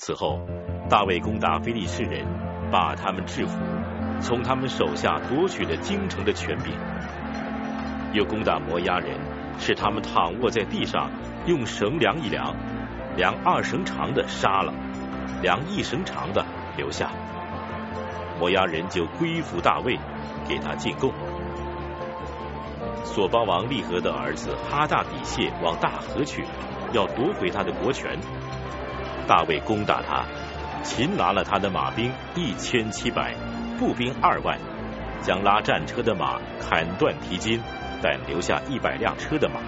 此后，大卫攻打非利士人，把他们制服，从他们手下夺取了京城的权柄。又攻打摩押人，使他们躺卧在地上，用绳量一量，量2绳长的杀了，量1绳长的留下。摩押人就归服大卫，给他进贡。索巴王利和的儿子哈大底谢往大河去，要夺回他的国权。大卫攻打他，擒拿了他的马兵1700，步兵2万，将拉战车的马砍断蹄筋，但留下100辆车的马。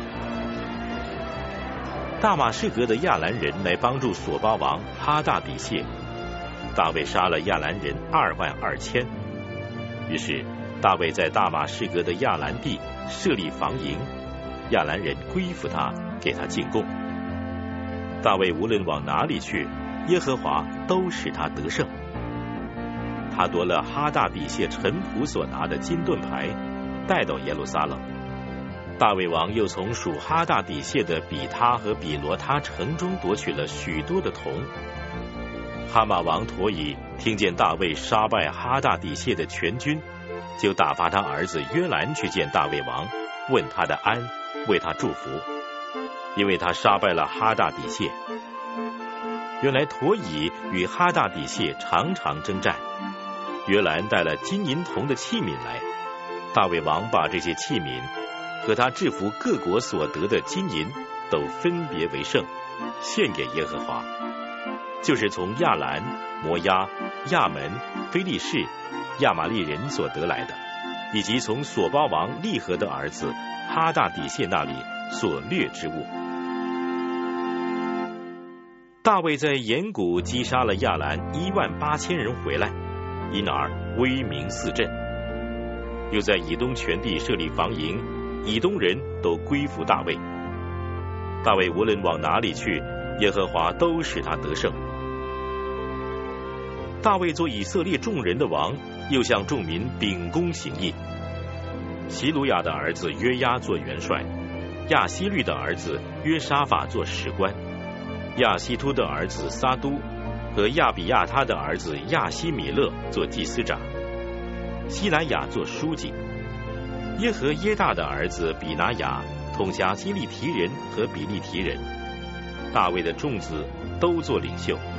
大马士革的亚兰人来帮助索巴王哈大底谢，大卫杀了亚兰人22000。于是大卫在大马士革的亚兰地设立防营，亚兰人归服他，给他进贡。大卫无论往哪里去，耶和华都使他得胜。他夺了哈大底谢臣仆所拿的金盾牌，带到耶路撒冷。大卫王又从属哈大底谢的比他和比罗他城中夺取了许多的铜。哈马王陀以听见大卫杀败哈大底谢的全军，就打发他儿子约兰去见大卫王，问他的安，为他祝福，因为他杀败了哈大底谢。原来陀以与哈大底谢常常征战，约兰带了金银铜的器皿来，大卫王把这些器皿和他制服各国所得的金银都分别为圣，献给耶和华，就是从亚兰、摩押、亚门、非利士、亚玛利人所得来的，以及从索巴王利和的儿子哈大底谢那里所掠之物。大卫在岩谷击杀了亚兰18000人回来，因而威名四振。又在以东全地设立防营，以东人都归服大卫。大卫无论往哪里去，耶和华都使他得胜。大卫做以色列众人的王，又向众民秉公行义。希鲁雅的儿子约押做元帅，亚希律的儿子约沙法做史官，亚希突的儿子撒都和亚比亚他的儿子亚希米勒做祭司长，西乃雅做书记，耶和耶大的儿子比拿雅统辖基利提人和比利提人。大卫的众子都做领袖。